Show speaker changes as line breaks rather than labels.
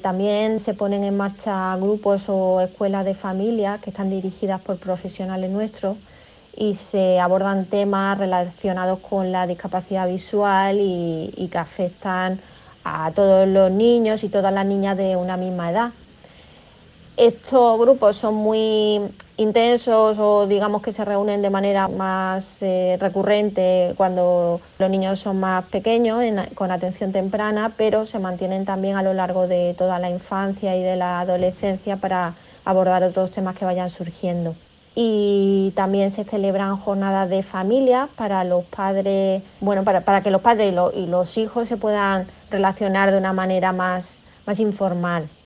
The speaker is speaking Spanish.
También se ponen en marcha grupos o escuelas de familia que están dirigidas por profesionales nuestros y se abordan temas relacionados con la discapacidad visual y que afectan a todos los niños y todas las niñas de una misma edad. Estos grupos son muy intensos o digamos que se reúnen de manera más recurrente cuando los niños son más pequeños, con atención temprana, pero se mantienen también a lo largo de toda la infancia y de la adolescencia para abordar otros temas que vayan surgiendo. Y también se celebran jornadas de familia para los padres, bueno, para que los padres y los hijos se puedan relacionar de una manera más informal.